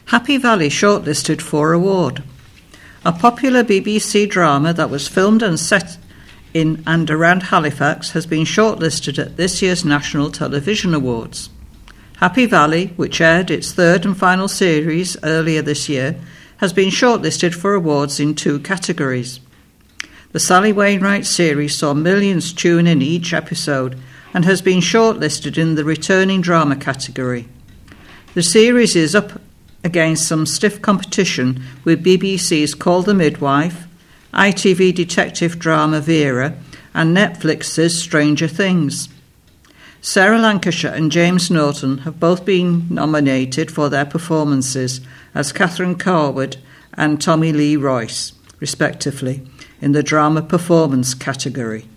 Happy Valley shortlisted for award. A popular BBC drama that was filmed and set in and around Halifax has been shortlisted at this year's National Television Awards. Happy Valley, which aired its third and final series earlier this year, has been shortlisted for awards in 2 categories. The Sally Wainwright series saw millions tune in each episode and has been shortlisted in the returning drama category. The series is up against some stiff competition with BBC's Call the Midwife, ITV detective drama Vera, and Netflix's Stranger Things. Sarah Lancashire and James Norton have both been nominated for their performances as Catherine Carwood and Tommy Lee Royce, respectively, in the drama performance category.